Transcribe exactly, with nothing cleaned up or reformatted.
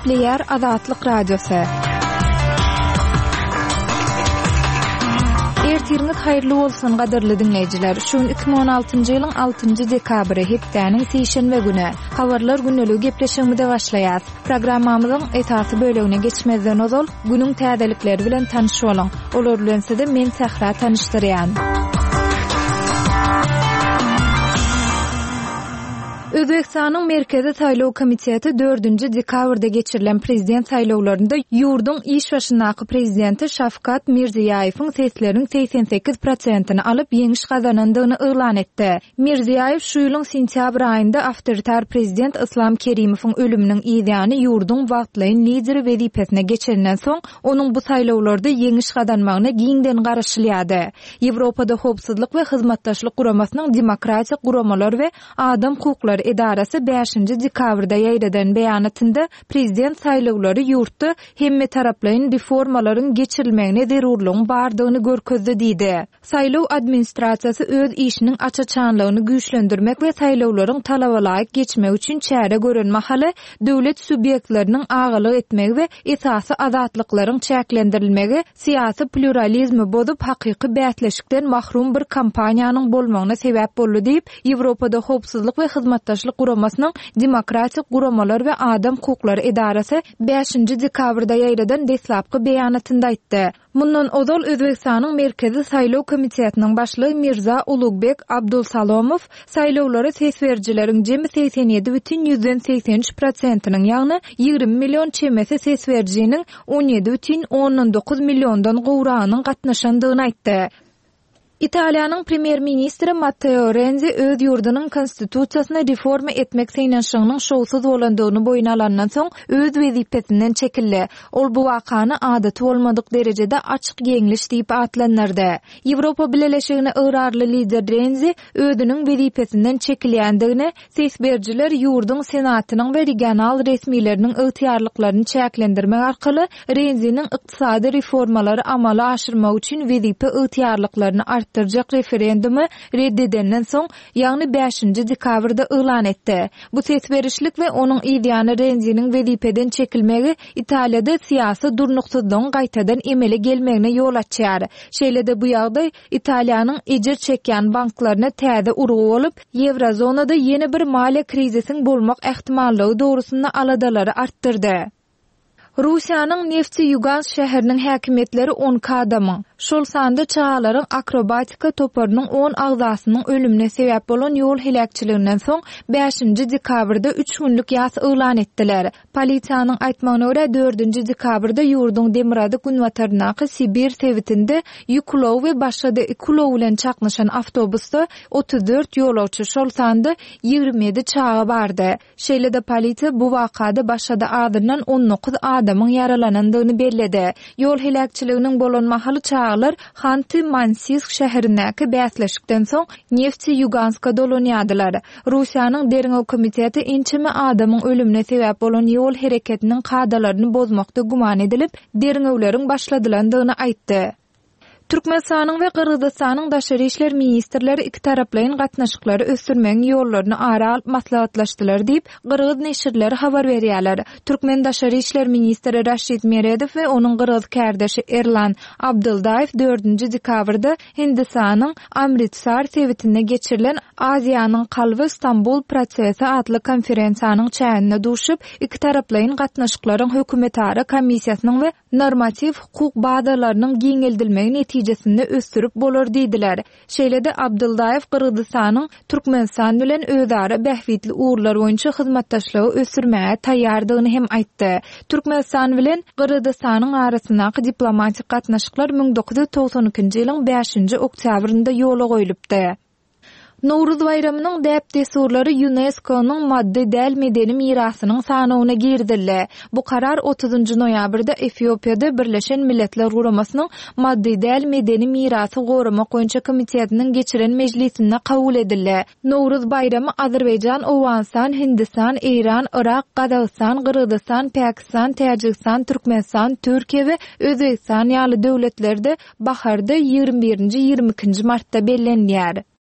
Nükleer Azatlyk Radiosu. Ertiriniz hayırlı bolsun gaderly dinleýijiler. Şu iki bin on altyncy ýylyň altynjy dekabry hepdäniň seýşembe güni. Habarlar günlügi gepleşiginde başlaýar. Programmamyzyň esasy bölegine geçmezden ozal günüň täzelikleri bilen tanyşyp bolan. Olar bilen sizi men Sahra tanıştyrýan. Özbekistanyň Merkezi Saýlaw Komiteti dördünji dekabrda geçirilen prezident saýlawlarynda ýurduň iş başyndaky prezidenti Şafkat Mirziýoýewiň sesleriniň seksen sekiz prosentyny alyp ýeňiş gazanandygyny elan etdi. Mirziýoýew şu ýylyň sentýabr aýynda awtoritar prezident Islom Kerimowyň ölüminiň ýygyny ýurduň wagtlaýyn lideri wezipesine geçirilen soň onuň bu saýlawlarda ýeňiş gazanmagyna giňden garaşylýady. Ýewropada howpsuzlyk we hyzmatdaşlyk guramasynyň demokratik guramalar we adam hukuklary Edarası beşinji dekabrda ýaýradan beýanatynda prezident saýlawlary ýurtda hemme taraplaryň reformalaryň geçirilmegine zerurlygyň bardygyny görkezdi diýdi. Saýlaw administrasiýasy öz işiniň açaçanlygyny güýçlendirmek we saýlawlaryň talabalaýyk geçmek üçin çäre görenme haly döwlet subyektleriniň agalyk etmegi we esasy azatlyklaryň çäklendirilmegi siýasy pluralizmi bozup hakyky bätleşikden mahrum bir kampaniýanyň bolmagyna sebäp boldy diýip Ýewropada howpsuzlyk we hyzmatdaşlyk guramasynyň demokratik guramalar we adam hukuklary edarasy beşinji dekabrda ýaýradan deslapky beýanatynda aýtdy. Mundan ozal Özbekistanyň Merkezi Saýlaw Komitetiniň başlygy Mirza Ulugbek Abdulsalomow saýlawlara ses berjileriň jemi seksen ýedi бүтүn ýüzden seksen üç prosentynyň ýagny ýygrimi million çemesi ses berjiniň on ýedi бүтүn on dokuz milliondan gowranyň gatnaşandygyny aýtdy. İtaliýanyň premier ministri Matteo Renzi öz ýurdunyň konstitusiýasyny reforma etmek seýnenşiginiň şowsuz bolandygyny boýuna alandan soň öz wezipesinden çekildi. Ol bu wakany adaty bolmadyk derejede açyk ýeňliş diýip atlanardy. Ýewropa Birleşigine ýararly lider Renzi özüniň wezipesinden çekilýändigini ses berjiler ýurduň senatynyň we regional resmiýetleriniň ygtyarlyklaryny çäklendirmek arkaly Renziň ykdysady reformalary amala aşyrmak üçin wezipe ygtyarlyklaryny arttırjak referendumy reddedenden soň ýagny beşinji dekabrda elan etdi. Bu ses berişlik we onuň ýygyny Renziň wezipeden çekilmegi Italiýada siýasy durnuksyzlygyň gaýtadan emele gelmegine ýol açýar. Şeýle-de bu ýagdaý Italiýanyň ejir çekýän banklaryna täze urgu bolup, Ýewrozonada ýeni bir maliýe krizisiň bolmak ähtimallygy dogrusyna aladalary arttyrdy. Russiýanyň Nefteýugansk şäheriniň häkimetleri on adamyň şol sanda çağalaryň akrobatika toparynyň on agzasynyň ölümine sebäp bolan ýol helakçylygynyň soň beşinji dekabrda üç günlük ýas elan etdiler. Polisiýanyň aýtmagyna görä dördünji dekabrda ýurduň Demirady günwatarnaky Sibir sewitinde ýüklow we başga ýüklow bilen çaknaşan awtobusda otuz dört ýolawçy şol sanda ýygrimi ýedi çağa bardy. Şeýle-de polisiýa bu wakada başga adından on dokuz adamyň yaralanandygyny bellädi. Ýol helakçylygynyň bolanma haly çağlar Xanty-Mansisk şäherindäki bäsleşikden soň Nefteýuganska dolanýadylar. Russiýanyň Derňew Komiteti inçimi adamyň ölümine sebäp bolan ýol hereketiniň kadalaryny bozmakda guman edilip, derňewleriň başladylandygyny aýtdy. Türkmenistanyň we Kyrgyzstanyň daşary işler ministrleri iki taraplaryň gatnaşyklary ösdürmegiň ýollaryny ara alyp maslahatlaşdylar diýip Kyrgyz neşirleri habar berýärler. Türkmen daşary işler ministri Raşid Meredow we onuň Kyrgyz kärdeşi Erlan Abduldaýew dördünji dekabrda Hindistanyň Amritsar sewitinde geçirilen Aziýanyň kalby Istanbul prosesi adly konferensiýanyň çäğine duşup, iki taraplaryň gatnaşyklaryň hökümetara komissiýasynyň we normativ hukuk bazalarynyň giňeldilmegi netijesinde östürüp bolar diýdiler. Şeýle-de Abduldaýew Kyrgyzstanyň Türkmenistan bilen özara bähwitli uğurlar boýunça hyzmatdaşlygy ösürmäge taýýardygyny hem aýtdy. Türkmenistan bilen Kyrgyzstanyň arasyndaky diplomatik gatnaşyklar ming dokuz ýüz togson ikinji ýylyň beşinji oktýabrynda ýola goýulypdy. Nowruz bayramynyň däp desurlary UNESCO-nyň maddi däl medeni mirasynyň sanawyna girdildi. Bu karar otuzunji noýabrda Efiopiýada Birleşen Milletler Guramasynyň maddi däl medeni mirasy goramak boýunça komitetiniň geçiren mejlisinde kabul edildi. Nowruz bayramy Azerbaýjan, Owganistan, Hindistan, Iran, Irak, Gazagystan, Kyrgyzstan, Pakistan, Täjikistan, Türkmenistan, Türkiýe we Özbekistan ýaly döwletlerde baharda ýygrimi birinji ýygrimi ikinji martda bellenýär.